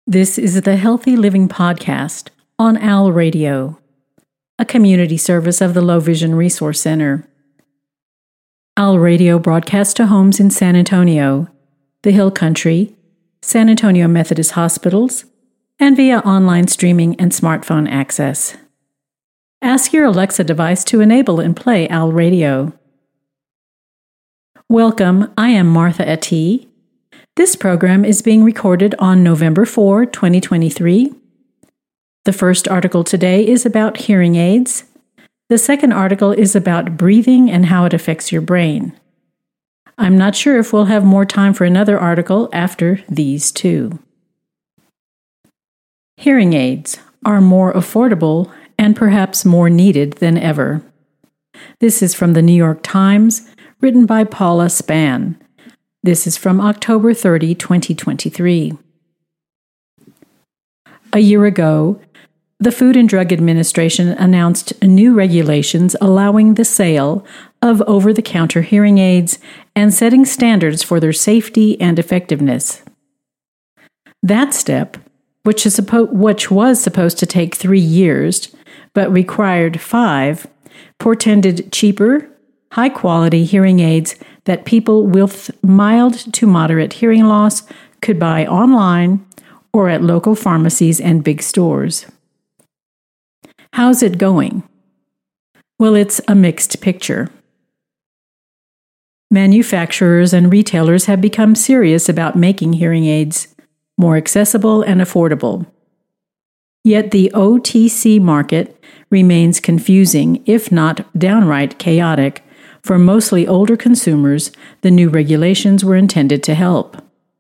This is the Healthy Living Podcast on OWL Radio, a community service of the Low Vision Resource Center. OWL Radio broadcasts to homes in San Antonio, the Hill Country, San Antonio Methodist Hospitals, and via online streaming and smartphone access. Ask your Alexa device to enable and play OWL Radio. Welcome, I am Martha Atee. This program is being recorded on November 4, 2023. The first article today is about hearing aids. The second article is about breathing and how it affects your brain. I'm not sure if we'll have more time for another article after these two. Hearing aids are more affordable and perhaps more needed than ever. This is from the New York Times, written by Paula Spann. This is from October 30, 2023. A year ago, the Food and Drug Administration announced new regulations allowing the sale of over-the-counter hearing aids and setting standards for their safety and effectiveness. That step, which was supposed to take 3 years, but required 5, portended cheaper, high-quality hearing aids that people with mild to moderate hearing loss could buy online or at local pharmacies and big stores. How's it going? Well, it's a mixed picture. Manufacturers and retailers have become serious about making hearing aids more accessible and affordable. Yet the OTC market remains confusing, if not downright chaotic. For mostly older consumers, the new regulations were intended to help.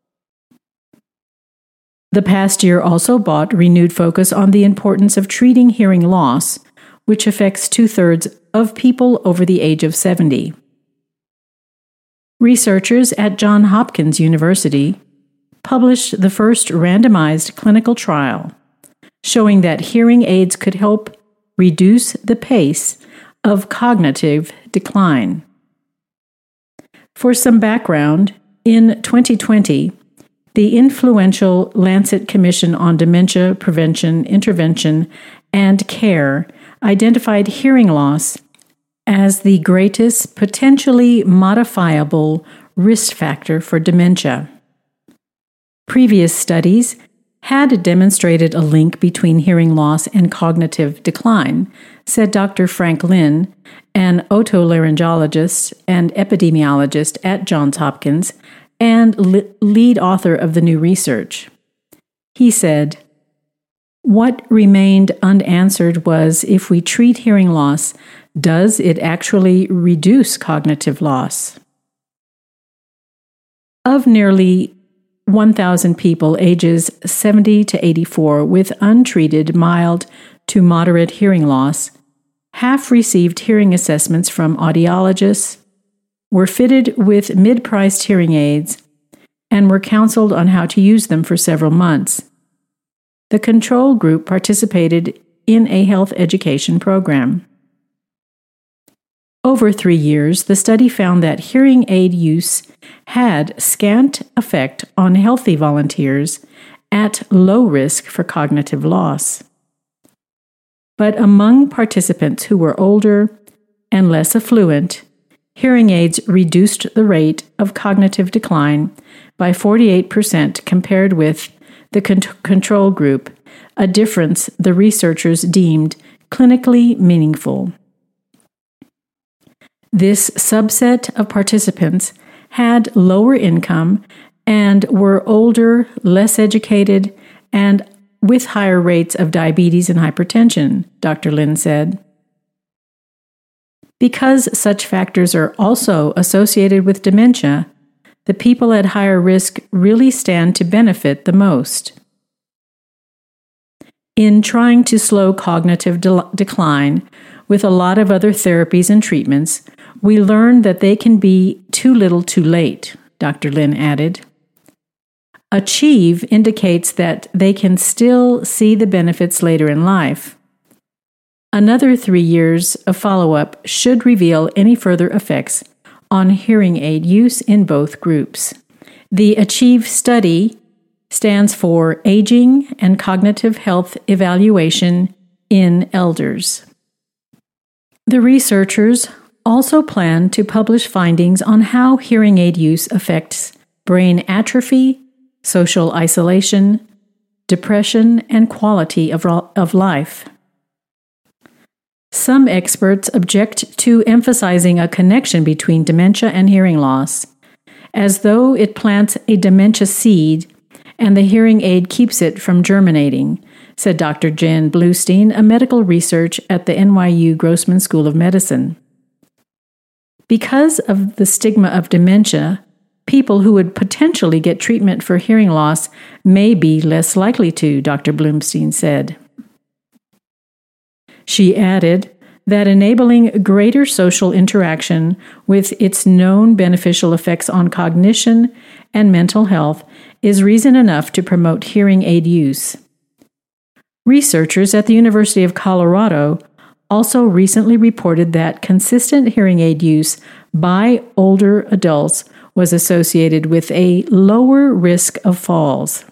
The past year also brought renewed focus on the importance of treating hearing loss, which affects 2/3 of people over the age of 70. Researchers at Johns Hopkins University published the first randomized clinical trial showing that hearing aids could help reduce the pace of cognitive decline. For some background, in 2020, the influential Lancet Commission on Dementia Prevention, Intervention, and Care identified hearing loss as the greatest potentially modifiable risk factor for dementia. Previous studies had demonstrated a link between hearing loss and cognitive decline, said Dr. Frank Lin, an otolaryngologist and epidemiologist at Johns Hopkins and lead author of the new research. He said, "What remained unanswered was if we treat hearing loss, does it actually reduce cognitive loss?" Of nearly 1,000 people ages 70 to 84 with untreated mild to moderate hearing loss, half received hearing assessments from audiologists, were fitted with mid-priced hearing aids, and were counseled on how to use them for several months. The control group participated in a health education program. Over 3 years, the study found that hearing aid use had scant effect on healthy volunteers at low risk for cognitive loss. But among participants who were older and less affluent, hearing aids reduced the rate of cognitive decline by 48% compared with the control group, a difference the researchers deemed clinically meaningful. This subset of participants had lower income and were older, less educated, and with higher rates of diabetes and hypertension, Dr. Lin said. Because such factors are also associated with dementia, the people at higher risk really stand to benefit the most. In trying to slow cognitive decline with a lot of other therapies and treatments, we learned that they can be too little too late, Dr. Lin added. Achieve indicates that they can still see the benefits later in life. Another 3 years of follow-up should reveal any further effects on hearing aid use in both groups. The Achieve study stands for Aging and Cognitive Health Evaluation in Elders. The researchers also plan to publish findings on how hearing aid use affects brain atrophy, social isolation, depression, and quality of life. Some experts object to emphasizing a connection between dementia and hearing loss, as though it plants a dementia seed and the hearing aid keeps it from germinating, said Dr. Jen Bluestein, a medical researcher at the NYU Grossman School of Medicine. Because of the stigma of dementia, people who would potentially get treatment for hearing loss may be less likely to, Dr. Bluestein said. She added that enabling greater social interaction with its known beneficial effects on cognition and mental health is reason enough to promote hearing aid use. Researchers at the University of Colorado also recently reported that consistent hearing aid use by older adults was associated with a lower risk of falls.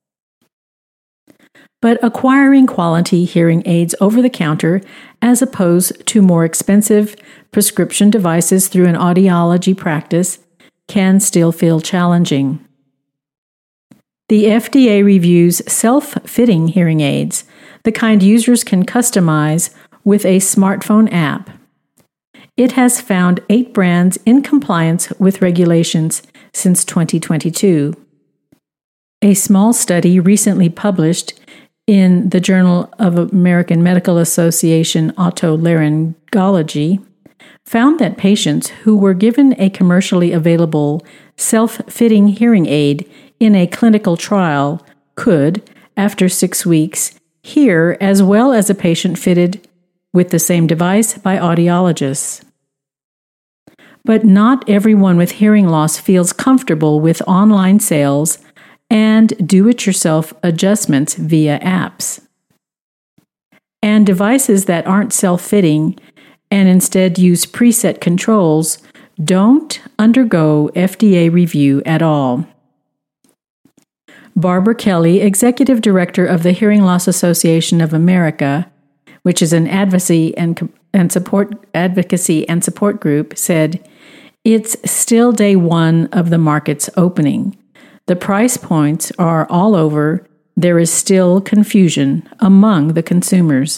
But acquiring quality hearing aids over the counter, as opposed to more expensive prescription devices through an audiology practice, can still feel challenging. The FDA reviews self-fitting hearing aids, the kind users can customize with a smartphone app. It has found 8 brands in compliance with regulations since 2022. A small study recently published in the Journal of American Medical Association Otolaryngology found that patients who were given a commercially available self-fitting hearing aid in a clinical trial could, after 6 weeks, hear as well as a patient fitted with the same device by audiologists. But not everyone with hearing loss feels comfortable with online sales and do-it-yourself adjustments via apps. And devices that aren't self-fitting and instead use preset controls don't undergo FDA review at all. Barbara Kelly, Executive Director of the Hearing Loss Association of America, which is an advocacy and support group, said, "It's still day one of the market's opening. The price points are all over. There is still confusion among the consumers."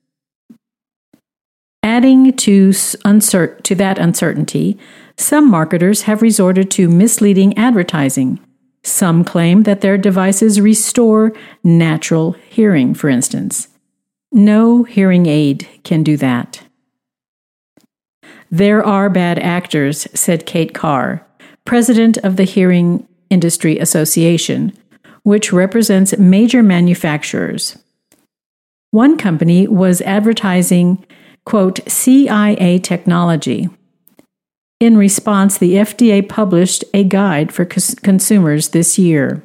Adding to that uncertainty, some marketers have resorted to misleading advertising. Some claim that their devices restore natural hearing, for instance. No hearing aid can do that. There are bad actors, said Kate Carr, president of the Hearing Industry Association, which represents major manufacturers. One company was advertising, quote, CIA technology. In response, the FDA published a guide for consumers this year.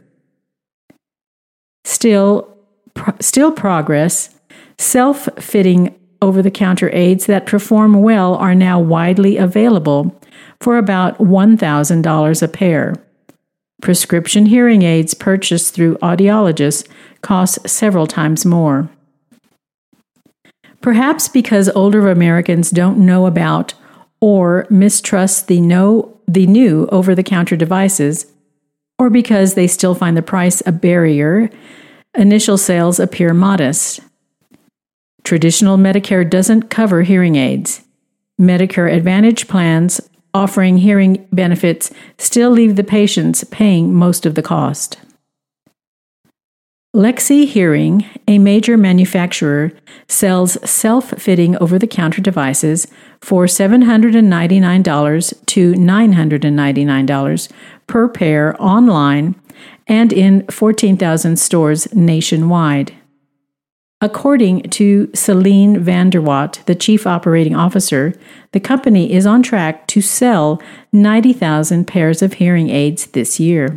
Still progress. Self-fitting over-the-counter aids that perform well are now widely available for about $1,000 a pair. Prescription hearing aids purchased through audiologists cost several times more. Perhaps because older Americans don't know about or mistrust the new over-the-counter devices, or because they still find the price a barrier, initial sales appear modest. Traditional Medicare doesn't cover hearing aids. Medicare Advantage plans offering hearing benefits still leave the patients paying most of the cost. Lexi Hearing, a major manufacturer, sells self-fitting over-the-counter devices for $799 to $999 per pair online and in 14,000 stores nationwide. According to Celine Vanderwatt, the chief operating officer, the company is on track to sell 90,000 pairs of hearing aids this year.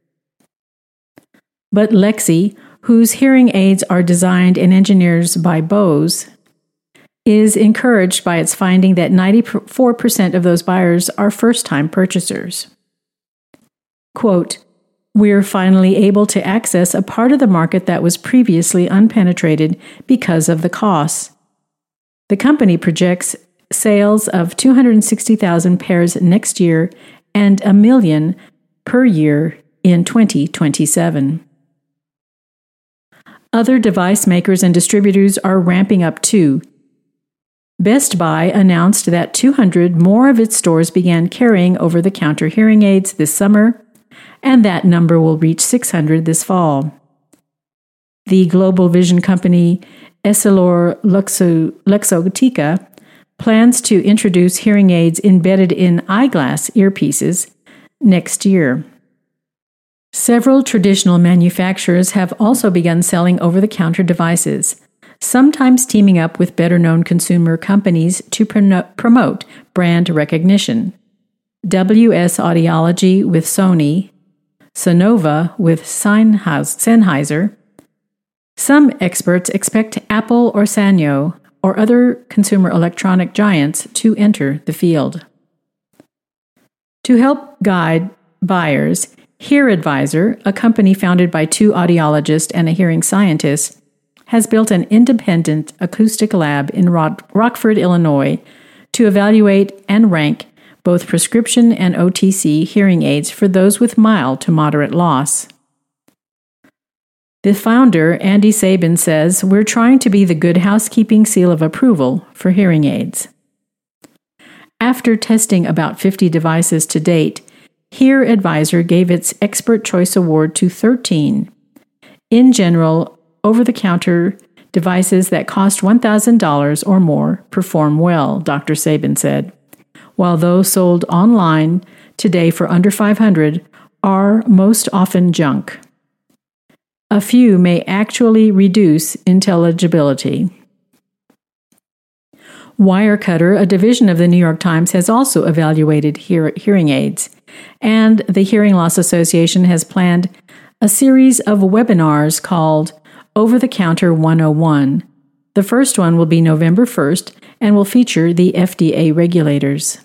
But Lexi, whose hearing aids are designed and engineered by Bose, is encouraged by its finding that 94% of those buyers are first-time purchasers. Quote, We're finally able to access a part of the market that was previously unpenetrated because of the costs. The company projects sales of 260,000 pairs next year and 1 million per year in 2027. Other device makers and distributors are ramping up too. Best Buy announced that 200 more of its stores began carrying over-the-counter hearing aids this summer, and that number will reach 600 this fall. The global vision company EssilorLuxottica plans to introduce hearing aids embedded in eyeglass earpieces next year. Several traditional manufacturers have also begun selling over-the-counter devices, sometimes teaming up with better-known consumer companies to promote brand recognition. WS Audiology with Sony, Sonova with Sennheiser. Some experts expect Apple or Sanyo or other consumer electronic giants to enter the field. To help guide buyers, HearAdvisor, a company founded by 2 audiologists and a hearing scientist, has built an independent acoustic lab in Rockford, Illinois, to evaluate and rank both prescription and OTC hearing aids for those with mild to moderate loss. The founder, Andy Sabin, says, "We're trying to be the good housekeeping seal of approval for hearing aids." After testing about 50 devices to date, HearAdvisor gave its Expert Choice Award to 13. In general, over-the-counter devices that cost $1,000 or more perform well, Dr. Sabin said, while those sold online today for under $500 are most often junk. A few may actually reduce intelligibility. Wirecutter, a division of the New York Times, has also evaluated hearing aids, and the Hearing Loss Association has planned a series of webinars called Over-the-Counter 101. The first one will be November 1st and will feature the FDA regulators.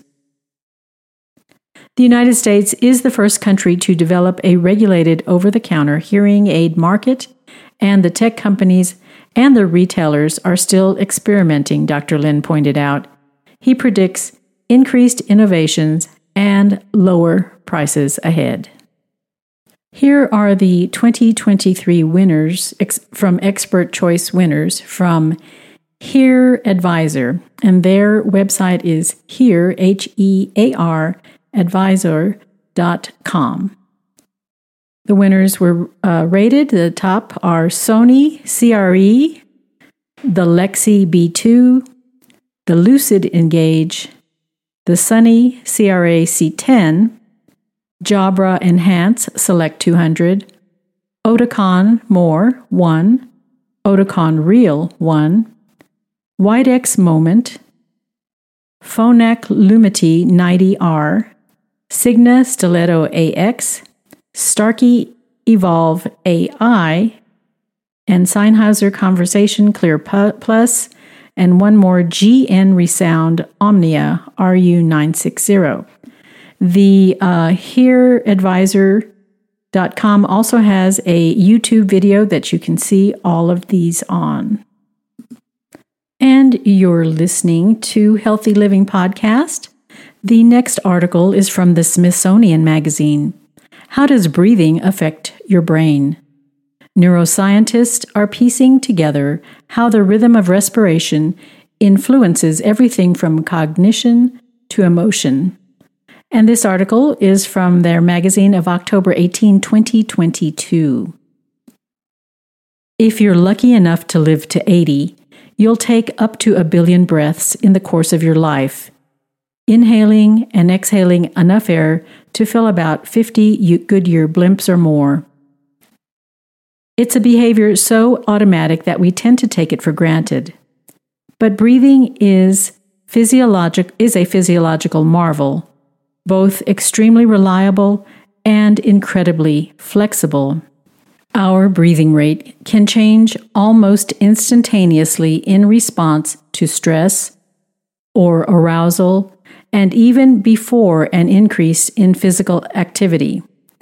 The United States is the first country to develop a regulated over-the-counter hearing aid market, and the tech companies and the retailers are still experimenting, Dr. Lin pointed out. He predicts increased innovations and lower prices ahead. Here are the 2023 winners from Expert Choice winners from HearAdvisor, and their website is Hear, H-E-A-R, advisor.com. The winners were rated. The top are Sony CRE, the Lexi B2, the Lucid Engage, the Sony CRA C10, Jabra Enhance Select 200, Oticon More 1, Oticon Real 1, Widex Moment, Phonak Lumity 90R, Signa Stiletto AX, Starkey Evolve AI, and Sennheiser Conversation Clear Plus, and one more GN Resound Omnia RU960. The HearAdvisor.com also has a YouTube video that you can see all of these on. And you're listening to Healthy Living Podcast. The next article is from the Smithsonian Magazine. How does breathing affect your brain? Neuroscientists are piecing together how the rhythm of respiration influences everything from cognition to emotion. And this article is from their magazine of October 18, 2022. If you're lucky enough to live to 80, you'll take up to 1 billion breaths in the course of your life, inhaling and exhaling enough air to fill about 50 Goodyear blimps or more. It's a behavior so automatic that we tend to take it for granted. But breathing is a physiological marvel, both extremely reliable and incredibly flexible. Our breathing rate can change almost instantaneously in response to stress or arousal, and even before an increase in physical activity.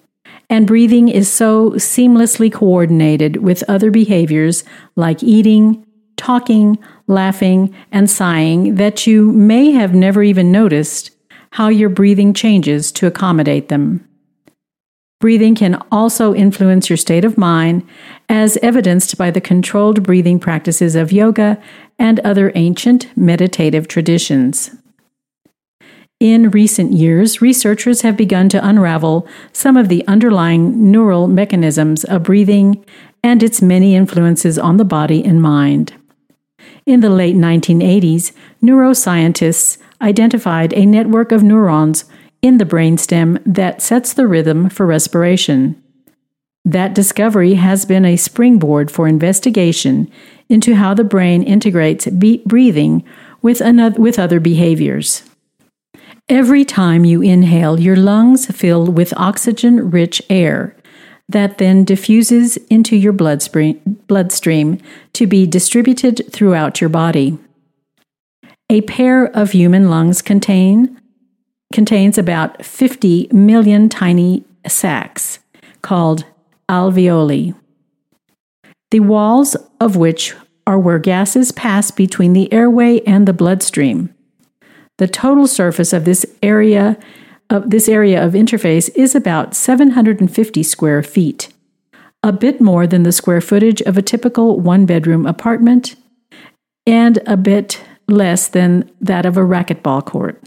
and breathing is so seamlessly coordinated with other behaviors like eating, talking, laughing, and sighing that you may have never even noticed how your breathing changes to accommodate them. Breathing can also influence your state of mind, as evidenced by the controlled breathing practices of yoga and other ancient meditative traditions. In recent years, researchers have begun to unravel some of the underlying neural mechanisms of breathing and its many influences on the body and mind. In the late 1980s, neuroscientists identified a network of neurons in the brainstem that sets the rhythm for respiration. That discovery has been a springboard for investigation into how the brain integrates breathing with other behaviors. Every time you inhale, your lungs fill with oxygen-rich air that then diffuses into your bloodstream to be distributed throughout your body. A pair of human lungs contains about 50 million tiny sacs called alveoli, the walls of which are where gases pass between the airway and the bloodstream. The total surface of this area of interface is about 750 square feet, a bit more than the square footage of a typical one-bedroom apartment, and a bit less than that of a racquetball court.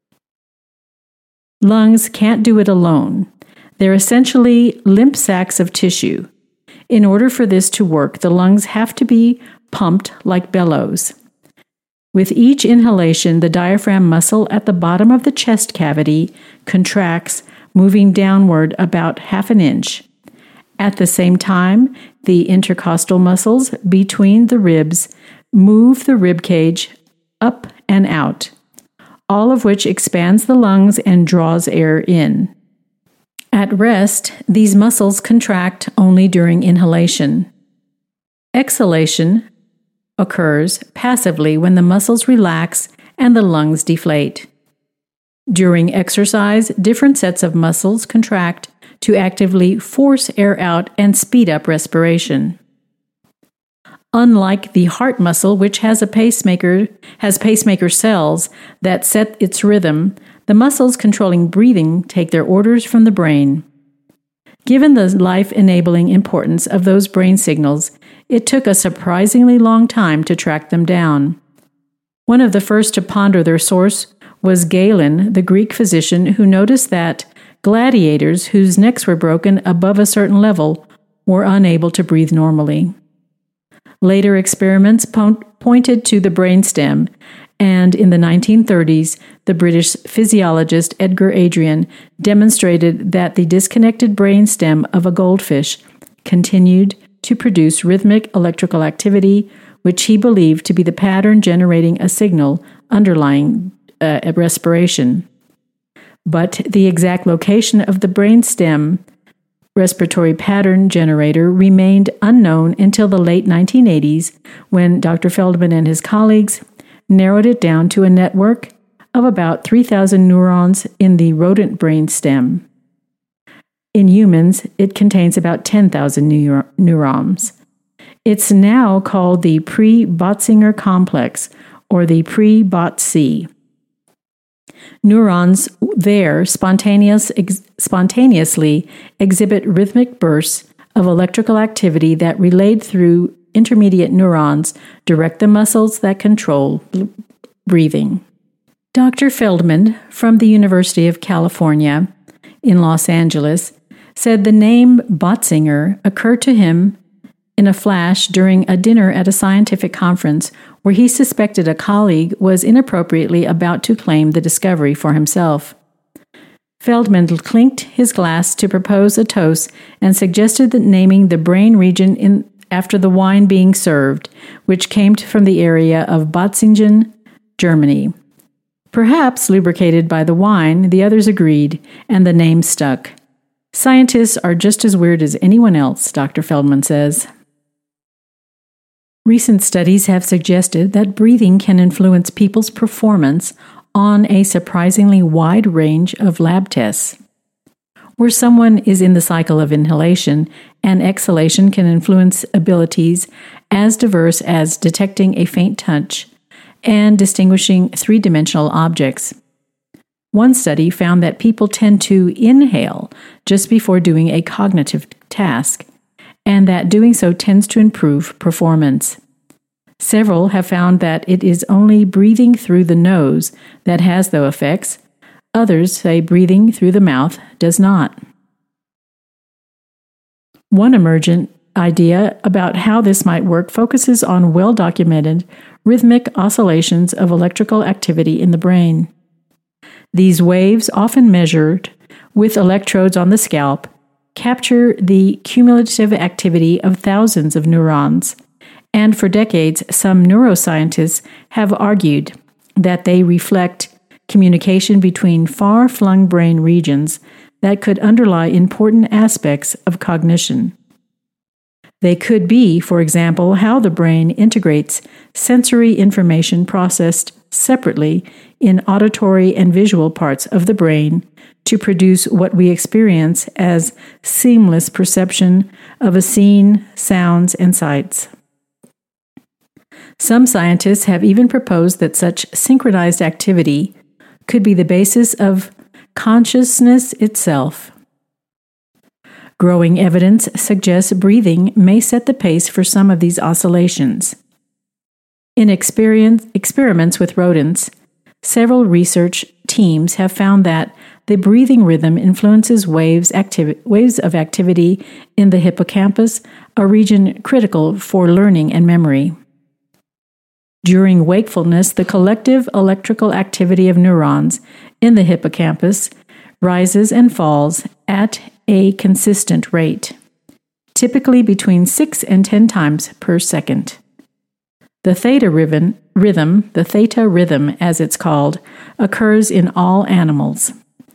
Lungs can't do it alone. They're essentially limp sacs of tissue. In order for this to work, the lungs have to be pumped like bellows. With each inhalation, the diaphragm muscle at the bottom of the chest cavity contracts, moving downward about half an inch. At the same time, the intercostal muscles between the ribs move the rib cage up and out, all of which expands the lungs and draws air in. At rest, these muscles contract only during inhalation. Exhalation occurs passively when the muscles relax and the lungs deflate. During exercise, different sets of muscles contract to actively force air out and speed up respiration. Unlike the heart muscle, which has pacemaker cells that set its rhythm, the muscles controlling breathing take their orders from the brain. Given the life-enabling importance of those brain signals, it took a surprisingly long time to track them down. One of the first to ponder their source was Galen, the Greek physician who noticed that gladiators whose necks were broken above a certain level were unable to breathe normally. Later experiments pointed to the brainstem, and in the 1930s, the British physiologist Edgar Adrian demonstrated that the disconnected brainstem of a goldfish continued to produce rhythmic electrical activity, which he believed to be the pattern generating a signal underlying respiration. But the exact location of the brainstem respiratory pattern generator remained unknown until the late 1980s, when Dr. Feldman and his colleagues narrowed it down to a network of about 3,000 neurons in the rodent brainstem. In humans, it contains about 10,000 neurons. It's now called the pre-Botzinger complex, or the pre-BOTC. Neurons there spontaneously exhibit rhythmic bursts of electrical activity that relayed through intermediate neurons direct the muscles that control breathing. Dr. Feldman from the University of California in Los Angeles said the name Botzinger occurred to him in a flash during a dinner at a scientific conference where he suspected a colleague was inappropriately about to claim the discovery for himself. Feldman clinked his glass to propose a toast and suggested that naming the brain region after the wine being served, which came from the area of Botzingen, Germany. Perhaps lubricated by the wine, the others agreed, and the name stuck. Scientists are just as weird as anyone else, Dr. Feldman says. Recent studies have suggested that breathing can influence people's performance on a surprisingly wide range of lab tests. where someone is in the cycle of inhalation and exhalation can influence abilities as diverse as detecting a faint touch and distinguishing three-dimensional objects. One study found that people tend to inhale just before doing a cognitive task, and that doing so tends to improve performance. Several have found that it is only breathing through the nose that has those effects. Others say breathing through the mouth does not. One emergent idea about how this might work focuses on well-documented rhythmic oscillations of electrical activity in the brain. These waves, often measured with electrodes on the scalp, capture the cumulative activity of thousands of neurons, and for decades, some neuroscientists have argued that they reflect communication between far-flung brain regions that could underlie important aspects of cognition. They could be, for example, how the brain integrates sensory information processed separately in auditory and visual parts of the brain to produce what we experience as seamless perception of a scene, sounds, and sights. Some scientists have even proposed that such synchronized activity could be the basis of consciousness itself. Growing evidence suggests breathing may set the pace for some of these oscillations. In experiments with rodents, several research teams have found that the breathing rhythm influences waves of activity in the hippocampus, a region critical for learning and memory. During wakefulness, the collective electrical activity of neurons in the hippocampus rises and falls at a consistent rate, typically between 6 and 10 times per second. The theta rhythm, as it's called, occurs in all animals.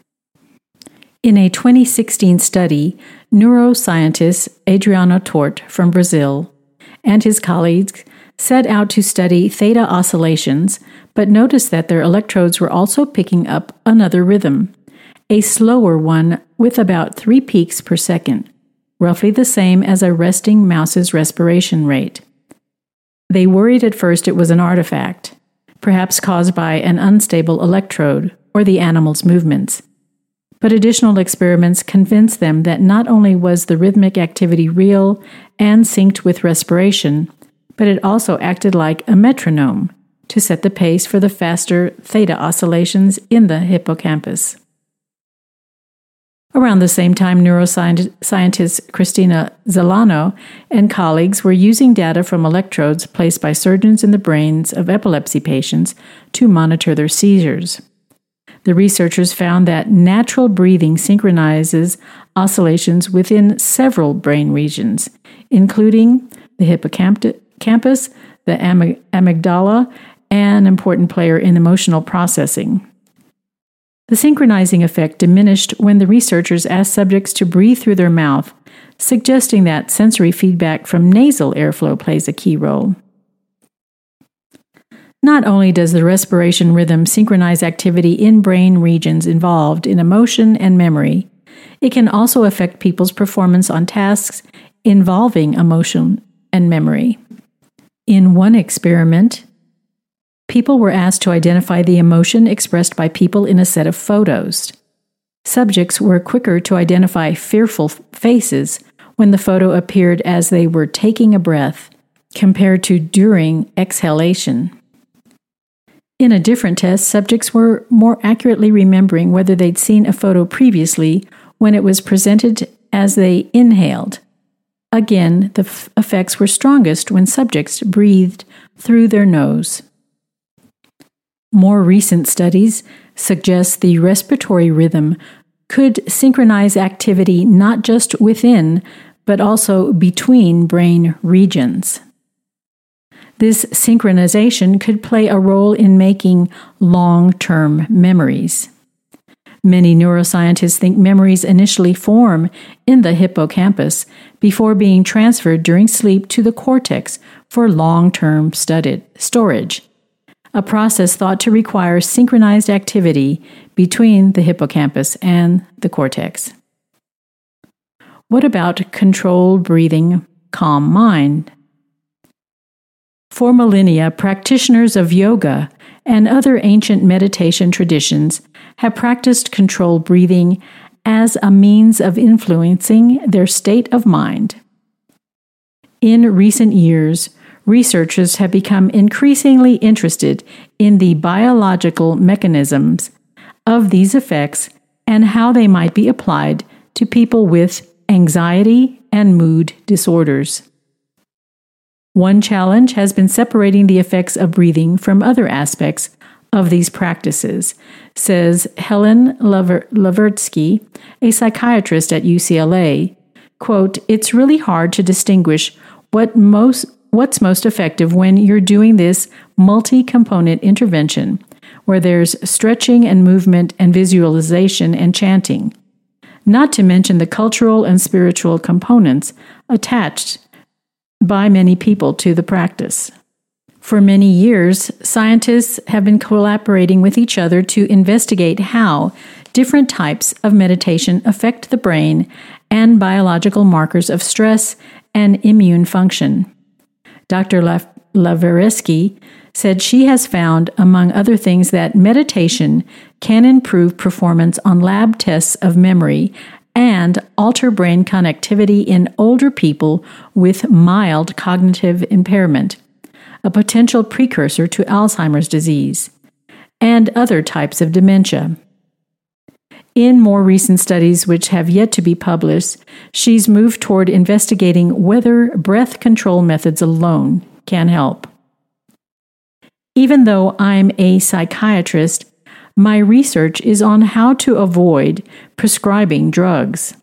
In a 2016 study, neuroscientist Adriano Tort from Brazil and his colleagues set out to study theta oscillations, but noticed that their electrodes were also picking up another rhythm, a slower one with about 3 peaks per second, roughly the same as a resting mouse's respiration rate. They worried at first it was an artifact, perhaps caused by an unstable electrode or the animal's movements. But additional experiments convinced them that not only was the rhythmic activity real and synced with respiration, but it also acted like a metronome to set the pace for the faster theta oscillations in the hippocampus. Around the same time, neuroscientist Cristina Zelano and colleagues were using data from electrodes placed by surgeons in the brains of epilepsy patients to monitor their seizures. The researchers found that natural breathing synchronizes oscillations within several brain regions, including the hippocampus, the amygdala, and an important player in emotional processing. The synchronizing effect diminished when the researchers asked subjects to breathe through their mouth, suggesting that sensory feedback from nasal airflow plays a key role. Not only does the respiration rhythm synchronize activity in brain regions involved in emotion and memory, it can also affect people's performance on tasks involving emotion and memory. In one experiment, people were asked to identify the emotion expressed by people in a set of photos. Subjects were quicker to identify fearful faces when the photo appeared as they were taking a breath, compared to during exhalation. In a different test, subjects were more accurately remembering whether they'd seen a photo previously when it was presented as they inhaled. Again, the effects were strongest when subjects breathed through their nose. More recent studies suggest the respiratory rhythm could synchronize activity not just within, but also between brain regions. This synchronization could play a role in making long-term memories. Many neuroscientists think memories initially form in the hippocampus before being transferred during sleep to the cortex for long-term storage, a process thought to require synchronized activity between the hippocampus and the cortex. What about controlled breathing, calm mind? For millennia, practitioners of yoga and other ancient meditation traditions have practiced controlled breathing as a means of influencing their state of mind. In recent years, researchers have become increasingly interested in the biological mechanisms of these effects and how they might be applied to people with anxiety and mood disorders. One challenge has been separating the effects of breathing from other aspects of these practices, says Helen Lavertsky, a psychiatrist at UCLA. Quote, "It's really hard to distinguish what's most effective when you're doing this multi-component intervention, where there's stretching and movement and visualization and chanting, not to mention the cultural and spiritual components attached by many people to the practice." For many years, scientists have been collaborating with each other to investigate how different types of meditation affect the brain and biological markers of stress and immune function. Dr. Lavertsky said she has found, among other things, that meditation can improve performance on lab tests of memory and alter brain connectivity in older people with mild cognitive impairment, a potential precursor to Alzheimer's disease, and other types of dementia. In more recent studies, which have yet to be published, she's moved toward investigating whether breath control methods alone can help. Even though I'm a psychiatrist, my research is on how to avoid prescribing drugs.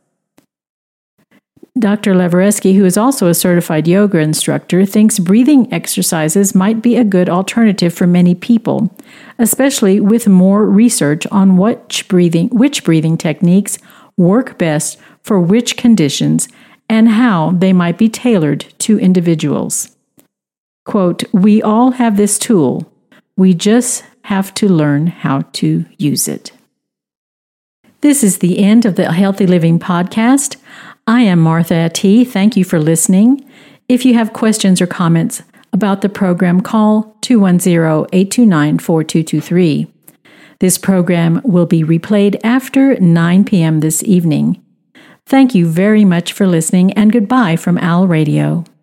Dr. Lavertsky, who is also a certified yoga instructor, thinks breathing exercises might be a good alternative for many people, especially with more research on which breathing techniques work best for which conditions and how they might be tailored to individuals. Quote, "We all have this tool. We just have to learn how to use it." This is the end of the Healthy Living Podcast. I am Martha T. Thank you for listening. If you have questions or comments about the program, call 210-829-4223. This program will be replayed after 9 p.m. this evening. Thank you very much for listening, and goodbye from Al Radio.